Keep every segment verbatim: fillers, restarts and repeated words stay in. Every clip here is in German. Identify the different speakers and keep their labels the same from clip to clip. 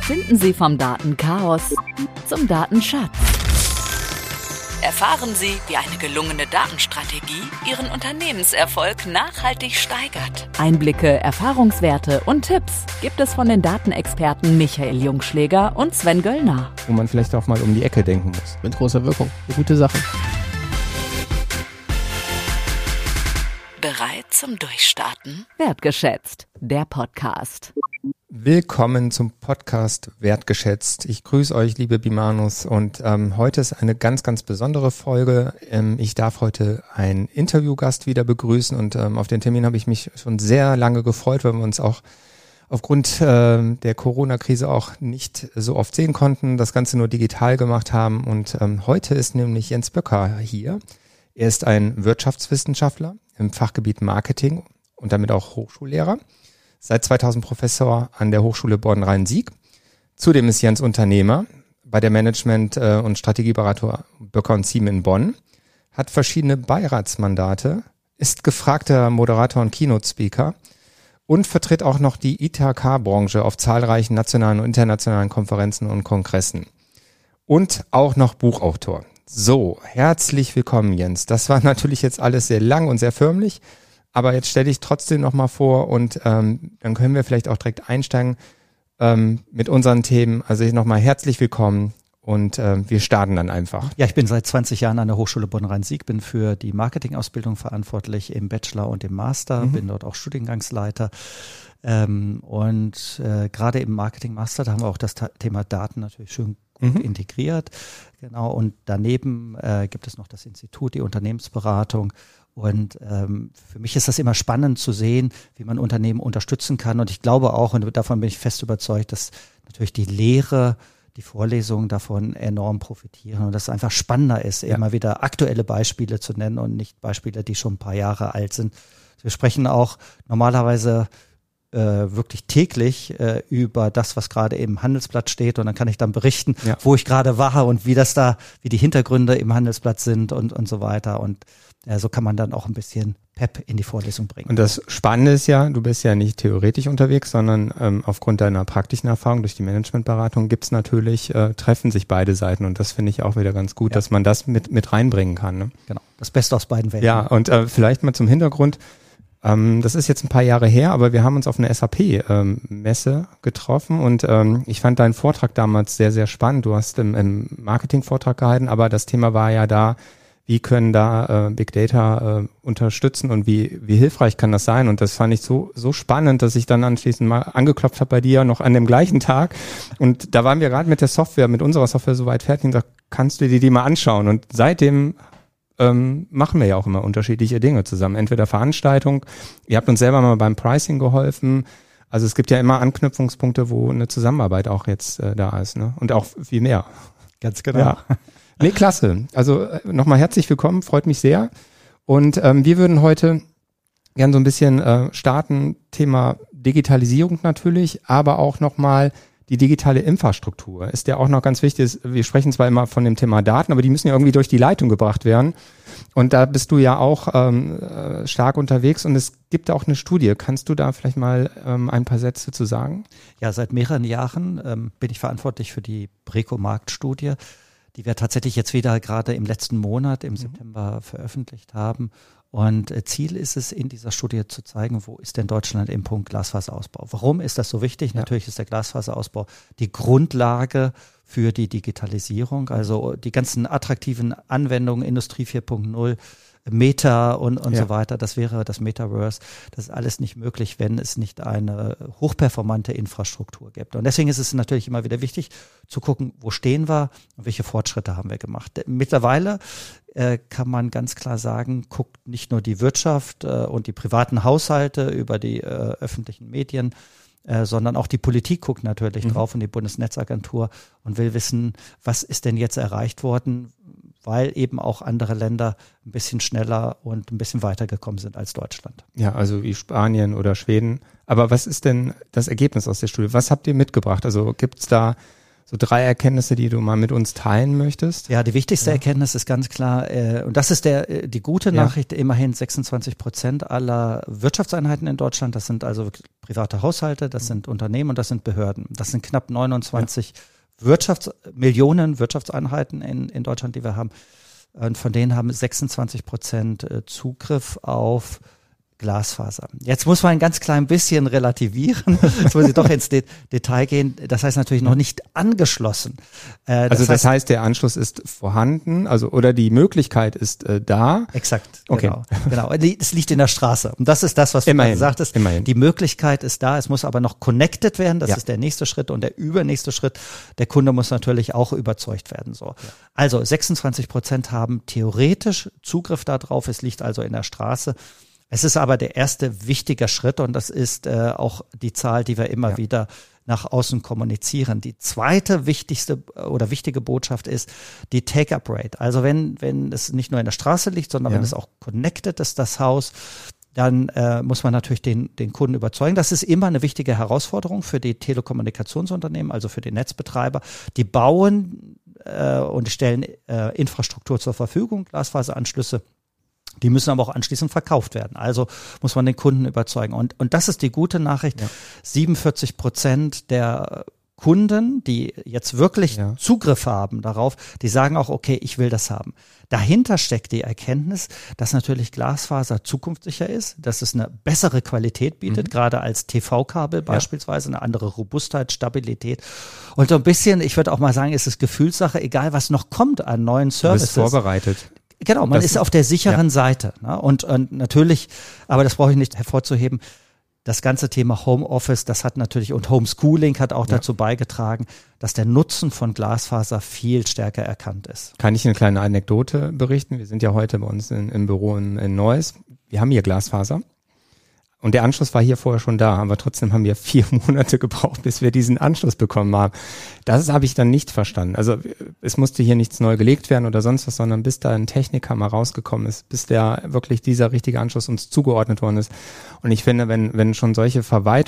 Speaker 1: Finden Sie vom Datenchaos zum Datenschatz. Erfahren Sie, wie eine gelungene Datenstrategie Ihren Unternehmenserfolg nachhaltig steigert. Einblicke, Erfahrungswerte und Tipps gibt es von den Datenexperten Michael Jungschläger und Sven Göllner.
Speaker 2: Wo man vielleicht auch mal um die Ecke denken muss.
Speaker 3: Mit großer Wirkung. Eine gute Sache.
Speaker 1: Bereit zum Durchstarten? Wertgeschätzt, der Podcast.
Speaker 2: Willkommen zum Podcast Wertgeschätzt. Ich grüße euch, liebe Bimanus, und ähm, heute ist eine ganz, ganz besondere Folge. Ähm, ich darf heute einen Interviewgast wieder begrüßen und ähm, auf den Termin habe ich mich schon sehr lange gefreut, weil wir uns auch aufgrund äh, der Corona-Krise auch nicht so oft sehen konnten, das Ganze nur digital gemacht haben. Und ähm, heute ist nämlich Jens Böcker hier. Er ist ein Wirtschaftswissenschaftler im Fachgebiet Marketing und damit auch Hochschullehrer. Seit zweitausend Professor an der Hochschule Bonn-Rhein-Sieg. Zudem ist Jens Unternehmer bei der Management- und Strategieberatung Böcker und Ziem in Bonn, hat verschiedene Beiratsmandate, ist gefragter Moderator und Keynote-Speaker und vertritt auch noch die I T K-Branche auf zahlreichen nationalen und internationalen Konferenzen und Kongressen. Und auch noch Buchautor. So, herzlich willkommen, Jens. Das war natürlich jetzt alles sehr lang und sehr förmlich. Aber jetzt stelle ich trotzdem nochmal vor und ähm, dann können wir vielleicht auch direkt einsteigen ähm, mit unseren Themen. Also nochmal herzlich willkommen und ähm, wir starten dann einfach.
Speaker 3: Ja, ich bin seit zwanzig Jahren an der Hochschule Bonn-Rhein-Sieg, bin für die Marketingausbildung verantwortlich im Bachelor und im Master, mhm. bin dort auch Studiengangsleiter. Ähm, und äh, gerade im Marketing-Master, da haben wir auch das Ta- Thema Daten natürlich schön gut mhm. integriert. Genau, und daneben äh, gibt es noch das Institut, die Unternehmensberatung. Und ähm, für mich ist das immer spannend zu sehen, wie man Unternehmen unterstützen kann. Und ich glaube auch, und davon bin ich fest überzeugt, dass natürlich die Lehre, die Vorlesungen davon enorm profitieren und dass es einfach spannender ist, ja. immer wieder aktuelle Beispiele zu nennen und nicht Beispiele, die schon ein paar Jahre alt sind. Wir sprechen auch normalerweise äh, wirklich täglich äh, über das, was gerade im Handelsblatt steht, und dann kann ich dann berichten, ja. wo ich gerade war und wie das da, wie die Hintergründe im Handelsblatt sind und und so weiter. Und ja, so kann man dann auch ein bisschen Pep in die Vorlesung bringen.
Speaker 2: Und das Spannende ist ja, du bist ja nicht theoretisch unterwegs, sondern ähm, aufgrund deiner praktischen Erfahrung durch die Managementberatung gibt's natürlich, äh, treffen sich beide Seiten, und das finde ich auch wieder ganz gut, ja. dass man das mit mit reinbringen kann. Ne?
Speaker 3: Genau, das Beste aus beiden Welten.
Speaker 2: Ja, und äh, vielleicht mal zum Hintergrund, ähm, das ist jetzt ein paar Jahre her, aber wir haben uns auf einer S A P-Messe ähm, getroffen und ähm, ich fand deinen Vortrag damals sehr, sehr spannend. Du hast im, im Marketing-Vortrag gehalten, aber das Thema war ja da, wie können da äh, Big Data äh, unterstützen und wie wie hilfreich kann das sein? Und das fand ich so so spannend, dass ich dann anschließend mal angeklopft habe bei dir noch an dem gleichen Tag. Und da waren wir gerade mit der Software, mit unserer Software soweit fertig und gesagt, kannst du dir die mal anschauen? Und seitdem ähm, machen wir ja auch immer unterschiedliche Dinge zusammen. Entweder Veranstaltung, ihr habt uns selber mal beim Pricing geholfen. Also es gibt ja immer Anknüpfungspunkte, wo eine Zusammenarbeit auch jetzt äh, da ist, ne? Und auch viel mehr.
Speaker 3: Ganz genau.
Speaker 2: Ja. Nee, klasse. Also äh, nochmal herzlich willkommen, freut mich sehr. Und ähm, wir würden heute gern so ein bisschen äh, starten, Thema Digitalisierung natürlich, aber auch nochmal die digitale Infrastruktur. Ist ja auch noch ganz wichtig. Wir sprechen zwar immer von dem Thema Daten, aber die müssen ja irgendwie durch die Leitung gebracht werden. Und da bist du ja auch ähm, äh, stark unterwegs und es gibt auch eine Studie. Kannst du da vielleicht mal ähm, ein paar Sätze zu sagen?
Speaker 3: Ja, seit mehreren Jahren ähm, bin ich verantwortlich für die Breco-Markt-Studie, die wir tatsächlich jetzt wieder gerade im letzten Monat, im mhm. September, veröffentlicht haben. Und Ziel ist es, in dieser Studie zu zeigen, wo ist denn Deutschland im Punkt Glasfaserausbau? Warum ist das so wichtig? Ja. Natürlich ist der Glasfaserausbau die Grundlage für die Digitalisierung. Also die ganzen attraktiven Anwendungen, Industrie vier Punkt null, Meta und, und ja. so weiter, das wäre das Metaverse. Das ist alles nicht möglich, wenn es nicht eine hochperformante Infrastruktur gibt. Und deswegen ist es natürlich immer wieder wichtig zu gucken, wo stehen wir und welche Fortschritte haben wir gemacht. Mittlerweile äh, kann man ganz klar sagen, guckt nicht nur die Wirtschaft äh, und die privaten Haushalte über die äh, öffentlichen Medien, äh, sondern auch die Politik guckt natürlich mhm. drauf und die Bundesnetzagentur und will wissen, was ist denn jetzt erreicht worden, weil eben auch andere Länder ein bisschen schneller und ein bisschen weitergekommen sind als Deutschland.
Speaker 2: Ja, also wie Spanien oder Schweden. Aber was ist denn das Ergebnis aus der Studie? Was habt ihr mitgebracht? Also gibt es da So drei Erkenntnisse, die du mal mit uns teilen möchtest.
Speaker 3: Ja, die wichtigste
Speaker 2: ja.
Speaker 3: Erkenntnis ist ganz klar, äh, und das ist der die gute Nachricht, ja. immerhin sechsundzwanzig Prozent aller Wirtschaftseinheiten in Deutschland, das sind also private Haushalte, das sind Unternehmen und das sind Behörden. Das sind knapp neunundzwanzig ja. Wirtschafts-, Millionen Wirtschaftseinheiten in, in Deutschland, die wir haben. Und von denen haben sechsundzwanzig Prozent Zugriff auf Glasfaser. Jetzt muss man ein ganz klein bisschen relativieren. Jetzt muss ich doch ins De- Detail gehen. Das heißt natürlich noch nicht angeschlossen.
Speaker 2: Äh, das also das heißt, heißt, der Anschluss ist vorhanden, also oder die Möglichkeit ist äh, da.
Speaker 3: Exakt.
Speaker 2: Okay.
Speaker 3: Genau. Genau. Es liegt in der Straße. Und das ist das, was du
Speaker 2: immerhin,
Speaker 3: gerade sagtest.
Speaker 2: Immerhin.
Speaker 3: Die Möglichkeit ist da. Es muss aber noch connected werden. Das
Speaker 2: ja.
Speaker 3: ist der nächste Schritt. Und der übernächste Schritt, der Kunde muss natürlich auch überzeugt werden. So. Ja. Also sechsundzwanzig Prozent haben theoretisch Zugriff darauf. Es liegt also in der Straße. Es ist aber der erste wichtige Schritt und das ist äh, auch die Zahl, die wir immer ja. wieder nach außen kommunizieren. Die zweite wichtigste oder wichtige Botschaft ist die Take-up-Rate. Also wenn wenn es nicht nur in der Straße liegt, sondern ja. wenn es auch connected ist, das Haus, dann äh, muss man natürlich den den Kunden überzeugen. Das ist immer eine wichtige Herausforderung für die Telekommunikationsunternehmen, also für die Netzbetreiber. Die bauen äh, und stellen äh, Infrastruktur zur Verfügung, Glasfaseranschlüsse. Die müssen aber auch anschließend verkauft werden. Also muss man den Kunden überzeugen. Und, und das ist die gute Nachricht. Ja. siebenundvierzig Prozent der Kunden, die jetzt wirklich ja. Zugriff haben darauf, die sagen auch, okay, ich will das haben. Dahinter steckt die Erkenntnis, dass natürlich Glasfaser zukunftssicher ist, dass es eine bessere Qualität bietet, mhm. gerade als T V-Kabel beispielsweise, ja. eine andere Robustheit, Stabilität. Und so ein bisschen, ich würde auch mal sagen, ist es Gefühlssache, egal was noch kommt an neuen Services.
Speaker 2: Du bist vorbereitet.
Speaker 3: Genau, man das, ist auf der sicheren ja. Seite. Ne? Und, und natürlich, aber das brauche ich nicht hervorzuheben, das ganze Thema Homeoffice, das hat natürlich, und Homeschooling hat auch ja. dazu beigetragen, dass der Nutzen von Glasfaser viel stärker erkannt ist.
Speaker 2: Kann ich eine kleine Anekdote berichten? Wir sind ja heute bei uns in, im Büro in, in Neuss. Wir haben hier Glasfaser. Und der Anschluss war hier vorher schon da, aber trotzdem haben wir vier Monate gebraucht, bis wir diesen Anschluss bekommen haben. Das habe ich dann nicht verstanden. Also es musste hier nichts neu gelegt werden oder sonst was, sondern bis da ein Techniker mal rausgekommen ist, bis der wirklich dieser richtige Anschluss uns zugeordnet worden ist. Und ich finde, wenn wenn schon solche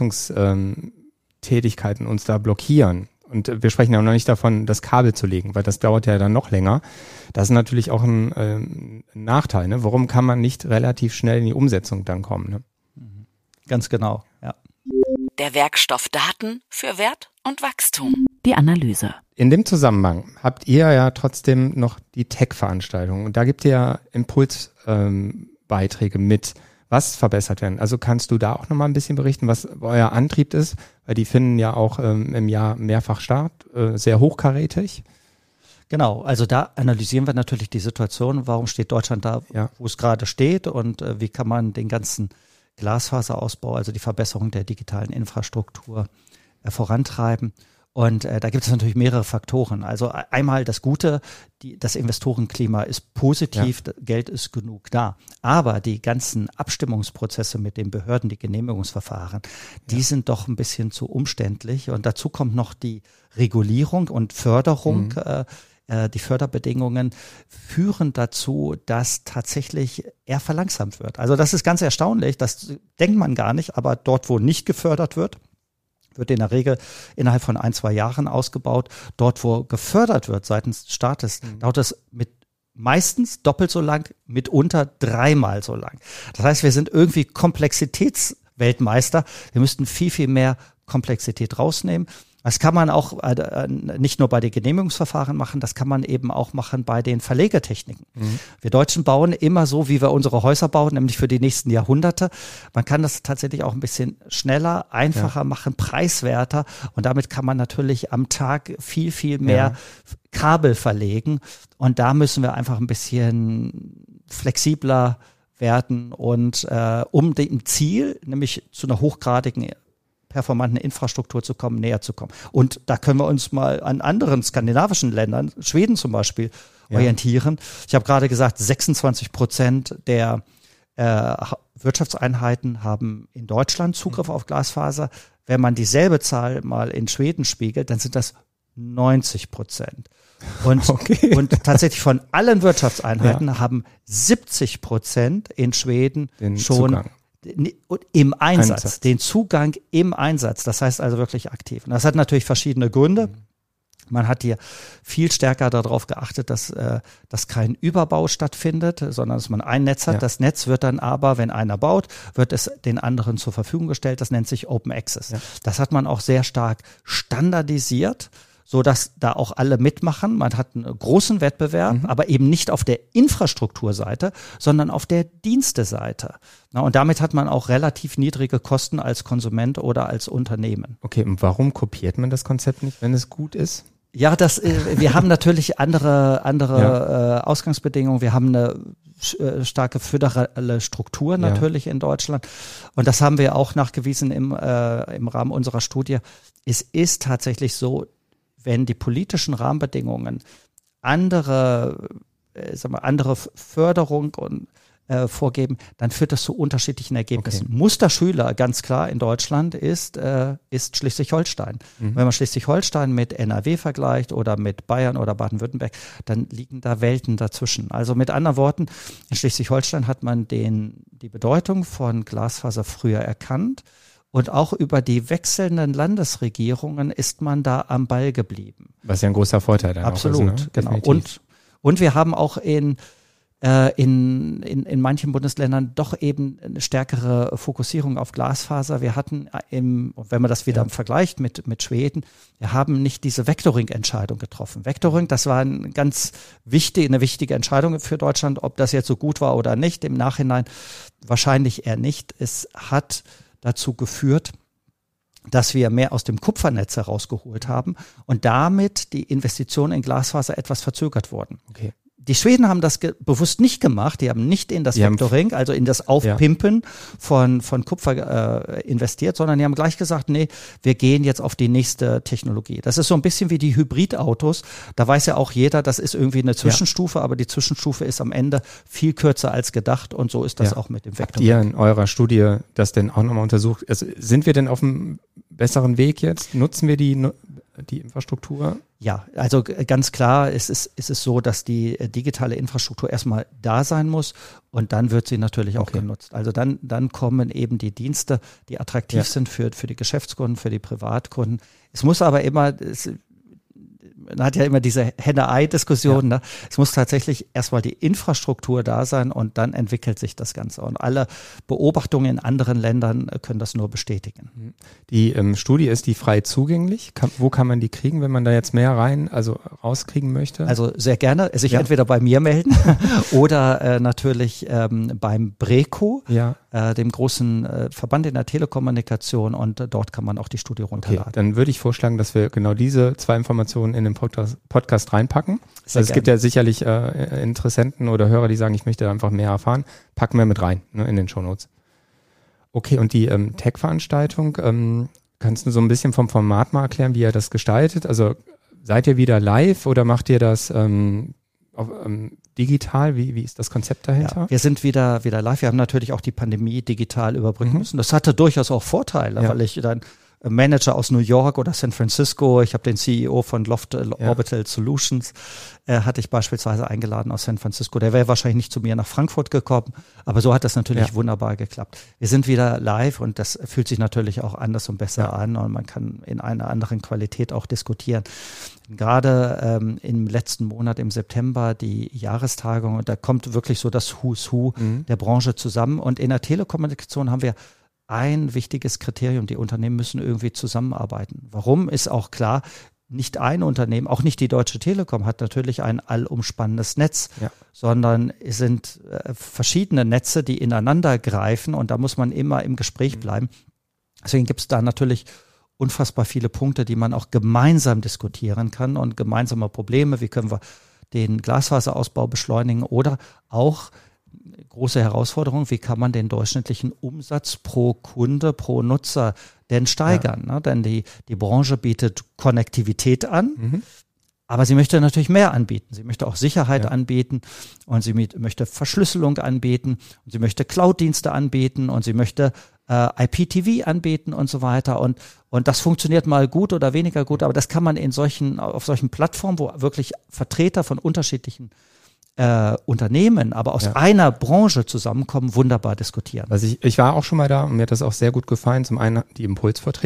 Speaker 2: Verwaltungstätigkeiten uns da blockieren, und wir sprechen ja noch nicht davon, das Kabel zu legen, weil das dauert ja dann noch länger. Das ist natürlich auch ein, ähm, ein Nachteil. Ne? Warum kann man nicht relativ schnell in die Umsetzung dann kommen? Ne?
Speaker 3: Ganz genau, ja.
Speaker 1: Der Werkstoff Daten für Wert und Wachstum. Die Analyse.
Speaker 2: In dem Zusammenhang habt ihr ja trotzdem noch die Tech-Veranstaltung. Und da gibt ihr ja Impulsbeiträge ähm, mit, was verbessert werden. Also kannst du da auch nochmal ein bisschen berichten, was euer Antrieb ist? Weil die finden ja auch ähm, im Jahr mehrfach statt, äh, sehr hochkarätig.
Speaker 3: Genau, also da analysieren wir natürlich die Situation, warum steht Deutschland da, ja. wo es gerade steht und äh, wie kann man den ganzen Glasfaserausbau, also die Verbesserung der digitalen Infrastruktur äh, vorantreiben. Und äh, da gibt es natürlich mehrere Faktoren. Also einmal das Gute, die, das Investorenklima ist positiv, ja. Geld ist genug da. Aber die ganzen Abstimmungsprozesse mit den Behörden, die Genehmigungsverfahren, die ja. sind doch ein bisschen zu umständlich. Und dazu kommt noch die Regulierung und Förderung. Mhm. Äh, Die Förderbedingungen führen dazu, dass tatsächlich eher verlangsamt wird. Also das ist ganz erstaunlich, das denkt man gar nicht, aber dort, wo nicht gefördert wird, wird in der Regel innerhalb von ein, zwei Jahren ausgebaut. Dort, wo gefördert wird seitens des Staates, mhm. dauert es mit meistens doppelt so lang, mitunter dreimal so lang. Das heißt, wir sind irgendwie Komplexitätsweltmeister. Wir müssten viel, viel mehr Komplexität rausnehmen. Das kann man auch äh, nicht nur bei den Genehmigungsverfahren machen, das kann man eben auch machen bei den Verlegetechniken. Mhm. Wir Deutschen bauen immer so, wie wir unsere Häuser bauen, nämlich für die nächsten Jahrhunderte. Man kann das tatsächlich auch ein bisschen schneller, einfacher ja. machen, preiswerter und damit kann man natürlich am Tag viel, viel mehr ja. Kabel verlegen und da müssen wir einfach ein bisschen flexibler werden und äh, um dem Ziel, nämlich zu einer hochgradigen performanten Infrastruktur zu kommen, näher zu kommen. Und da können wir uns mal an anderen skandinavischen Ländern, Schweden zum Beispiel, ja. orientieren. Ich habe gerade gesagt, sechsundzwanzig Prozent der äh, Wirtschaftseinheiten haben in Deutschland Zugriff mhm. auf Glasfaser. Wenn man dieselbe Zahl mal in Schweden spiegelt, dann sind das neunzig Prozent. Und, okay. und tatsächlich von allen Wirtschaftseinheiten ja. haben siebzig Prozent in Schweden Den schon Zugang. Im Einsatz, Einsatz, den Zugang im Einsatz, das heißt also wirklich aktiv. Und das hat natürlich verschiedene Gründe. Man hat hier viel stärker darauf geachtet, dass, äh, dass kein Überbau stattfindet, sondern dass man ein Netz hat. Ja. Das Netz wird dann aber, wenn einer baut, wird es den anderen zur Verfügung gestellt. Das nennt sich Open Access. Ja. Das hat man auch sehr stark standardisiert, so dass da auch alle mitmachen. Man hat einen großen Wettbewerb, mhm. aber eben nicht auf der Infrastrukturseite, sondern auf der Diensteseite. Na, und damit hat man auch relativ niedrige Kosten als Konsument oder als Unternehmen.
Speaker 2: Okay, und warum kopiert man das Konzept nicht, wenn es gut ist?
Speaker 3: Ja, das, äh, wir haben natürlich andere, andere ja. äh, Ausgangsbedingungen. Wir haben eine äh, starke föderale Struktur natürlich ja. in Deutschland. Und das haben wir auch nachgewiesen im, äh, im Rahmen unserer Studie. Es ist tatsächlich so, wenn die politischen Rahmenbedingungen andere, äh, sagen wir, andere Förderung und Äh, vorgeben, dann führt das zu unterschiedlichen Ergebnissen. Okay. Musterschüler, ganz klar, in Deutschland ist, äh, ist Schleswig-Holstein. Mhm. Wenn man Schleswig-Holstein mit N R W vergleicht oder mit Bayern oder Baden-Württemberg, dann liegen da Welten dazwischen. Also mit anderen Worten, in Schleswig-Holstein hat man den, die Bedeutung von Glasfaser früher erkannt und auch über die wechselnden Landesregierungen ist man da am Ball geblieben.
Speaker 2: Was ja ein großer Vorteil dann
Speaker 3: Absolut,
Speaker 2: auch ist, ne?
Speaker 3: Genau. Und, und wir haben auch in In, in, in manchen Bundesländern doch eben eine stärkere Fokussierung auf Glasfaser. Wir hatten im, wenn man das wieder ja. vergleicht mit, mit Schweden, wir haben nicht diese Vectoring-Entscheidung getroffen. Vectoring, das war eine ganz wichtige, eine wichtige Entscheidung für Deutschland, ob das jetzt so gut war oder nicht. Im Nachhinein wahrscheinlich eher nicht. Es hat dazu geführt, dass wir mehr aus dem Kupfernetz herausgeholt haben und damit die Investitionen in Glasfaser etwas verzögert wurden.
Speaker 2: Okay.
Speaker 3: Die Schweden haben das ge- bewusst nicht gemacht. Die haben nicht in das die Vectoring, also in das Aufpimpen ja. von, von Kupfer äh, investiert, sondern die haben gleich gesagt, nee, wir gehen jetzt auf die nächste Technologie. Das ist so ein bisschen wie die Hybridautos. Da weiß ja auch jeder, das ist irgendwie eine Zwischenstufe, ja. aber die Zwischenstufe ist am Ende viel kürzer als gedacht und so ist das ja. auch mit dem Vectoring.
Speaker 2: Habt ihr in eurer Studie das denn auch nochmal untersucht? Also sind wir denn auf einem besseren Weg jetzt? Nutzen wir die die Infrastruktur?
Speaker 3: Ja, also ganz klar ist es, ist es so, dass die digitale Infrastruktur erstmal da sein muss und dann wird sie natürlich auch okay. genutzt. Also dann, dann kommen eben die Dienste, die attraktiv ja. sind für, für die Geschäftskunden, für die Privatkunden. Es muss aber immer, es, man hat ja immer diese Henne-Ei-Diskussion. Ja. Ne? Es muss tatsächlich erstmal die Infrastruktur da sein und dann entwickelt sich das Ganze. Und alle Beobachtungen in anderen Ländern können das nur bestätigen.
Speaker 2: Die ähm, Studie, ist die frei zugänglich? Kann, wo kann man die kriegen, wenn man da jetzt mehr rein, also rauskriegen möchte?
Speaker 3: Also sehr gerne. Sich ja. entweder bei mir melden oder äh, natürlich ähm, beim BREKO, ja. äh, dem großen äh, Verband in der Telekommunikation, und äh, dort kann man auch die Studie runterladen.
Speaker 2: Okay, dann würde ich vorschlagen, dass wir genau diese zwei Informationen in den Podcast, Podcast reinpacken. Sehr also es gibt ja sicherlich äh, Interessenten oder Hörer, die sagen, ich möchte einfach mehr erfahren. Packen wir mit rein, ne, in den Shownotes. Okay, und die ähm, Tech-Veranstaltung, ähm, kannst du so ein bisschen vom Format mal erklären, wie ihr das gestaltet? Also seid ihr wieder live oder macht ihr das ähm, auf, ähm, digital? Wie, wie ist das Konzept dahinter?
Speaker 3: Ja, wir sind wieder, wieder live. Wir haben natürlich auch die Pandemie digital überbrücken mhm. müssen. Das hatte durchaus auch Vorteile, ja. weil ich dann Manager aus New York oder San Francisco, ich habe den C E O von Loft äh, ja. Orbital Solutions, äh, hatte ich beispielsweise eingeladen aus San Francisco. Der wäre wahrscheinlich nicht zu mir nach Frankfurt gekommen, aber so hat das natürlich ja. wunderbar geklappt. Wir sind wieder live und das fühlt sich natürlich auch anders und besser ja. an und man kann in einer anderen Qualität auch diskutieren. Gerade ähm, im letzten Monat, im September, die Jahrestagung, und da kommt wirklich so das Who's Who mhm. der Branche zusammen. Und in der Telekommunikation haben wir ein wichtiges Kriterium, die Unternehmen müssen irgendwie zusammenarbeiten. Warum, ist auch klar, nicht ein Unternehmen, auch nicht die Deutsche Telekom hat natürlich ein allumspannendes Netz, ja. sondern es sind äh, verschiedene Netze, die ineinander greifen und da muss man immer im Gespräch bleiben. Deswegen gibt es da natürlich unfassbar viele Punkte, die man auch gemeinsam diskutieren kann und gemeinsame Probleme, wie können wir den Glasfaserausbau beschleunigen oder auch große Herausforderung, wie kann man den durchschnittlichen Umsatz pro Kunde, pro Nutzer denn steigern? Ja. Ne? Denn die, die Branche bietet Konnektivität an, mhm. aber sie möchte natürlich mehr anbieten. Sie möchte auch Sicherheit ja. anbieten und sie mit, möchte Verschlüsselung anbieten und sie möchte Cloud-Dienste anbieten und sie möchte äh, I P T V anbieten und so weiter. Und, und das funktioniert mal gut oder weniger gut, aber das kann man in solchen, auf solchen Plattformen, wo wirklich Vertreter von unterschiedlichen Äh, Unternehmen, aber aus ja. einer Branche zusammenkommen, wunderbar diskutieren.
Speaker 2: Also ich, ich war auch schon mal da und mir hat das auch sehr gut gefallen. Zum einen die Impulsvorträge,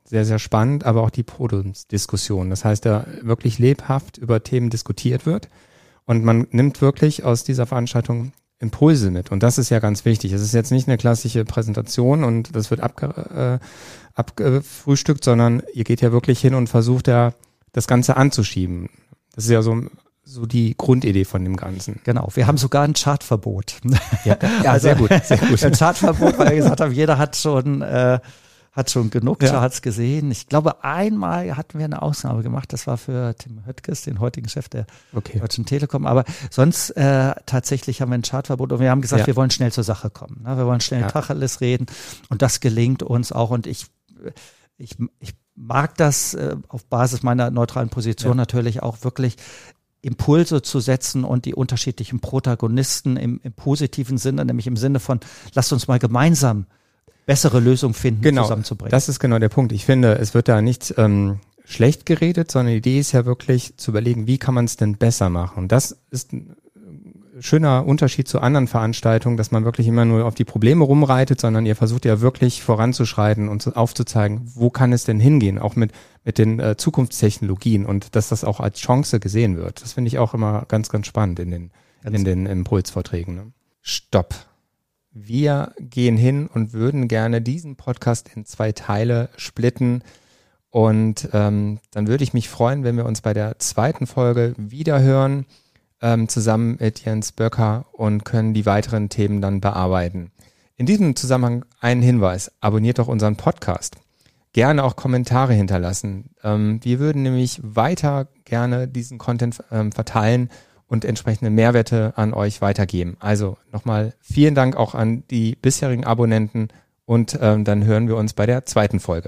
Speaker 2: sehr, sehr spannend, aber auch die Podiumsdiskussion. Das heißt, da wirklich lebhaft über Themen diskutiert wird und man nimmt wirklich aus dieser Veranstaltung Impulse mit. Und das ist ja ganz wichtig. Es ist jetzt nicht eine klassische Präsentation und das wird abge, äh, abgefrühstückt, sondern ihr geht ja wirklich hin und versucht ja, das Ganze anzuschieben. Das ist ja so, so die Grundidee von dem Ganzen.
Speaker 3: Genau. Wir haben sogar ein Chartverbot.
Speaker 2: Ja, ja also, sehr gut, sehr gut.
Speaker 3: Ein Chartverbot, weil wir gesagt haben, jeder hat schon, äh, hat schon genug ja. Charts gesehen. Ich glaube, einmal hatten wir eine Ausnahme gemacht. Das war für Tim Höttges, den heutigen Chef der okay. Deutschen Telekom. Aber sonst äh, tatsächlich haben wir ein Chartverbot und wir haben gesagt, ja. wir wollen schnell zur Sache kommen. Ne? Wir wollen schnell ja. Tacheles reden und das gelingt uns auch. Und ich, ich, ich mag das äh, auf Basis meiner neutralen Position ja. natürlich auch wirklich Impulse zu setzen und die unterschiedlichen Protagonisten im, im positiven Sinne, nämlich im Sinne von, lasst uns mal gemeinsam bessere Lösungen finden,
Speaker 2: genau,
Speaker 3: zusammenzubringen.
Speaker 2: Das ist genau der Punkt. Ich finde, es wird da nicht ähm, schlecht geredet, sondern die Idee ist ja wirklich zu überlegen, wie kann man es denn besser machen. Und das ist ein schöner Unterschied zu anderen Veranstaltungen, dass man wirklich immer nur auf die Probleme rumreitet, sondern ihr versucht ja wirklich voranzuschreiten und aufzuzeigen, wo kann es denn hingehen, auch mit mit den äh, Zukunftstechnologien und dass das auch als Chance gesehen wird. Das finde ich auch immer ganz, ganz spannend in den, ganz in den Impulsvorträgen. Ne? Stopp. Wir gehen hin und würden gerne diesen Podcast in zwei Teile splitten und ähm, dann würde ich mich freuen, wenn wir uns bei der zweiten Folge wieder hören, ähm, zusammen mit Jens Böcker und können die weiteren Themen dann bearbeiten. In diesem Zusammenhang ein Hinweis, abonniert doch unseren Podcast. Gerne auch Kommentare hinterlassen. Ähm, wir würden nämlich weiter gerne diesen Content ähm, verteilen und entsprechende Mehrwerte an euch weitergeben. Also nochmal vielen Dank auch an die bisherigen Abonnenten und ähm, dann hören wir uns bei der zweiten Folge.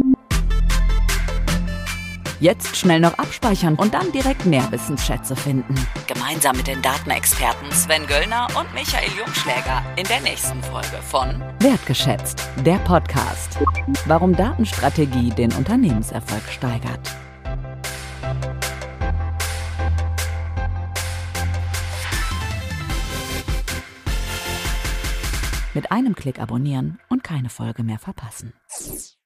Speaker 1: Jetzt schnell noch abspeichern und dann direkt mehr Wissensschätze finden. Gemeinsam mit den Datenexperten Sven Göllner und Michael Jungschläger in der nächsten Folge von Wertgeschätzt, der Podcast. Warum Datenstrategie den Unternehmenserfolg steigert. Mit einem Klick abonnieren und keine Folge mehr verpassen.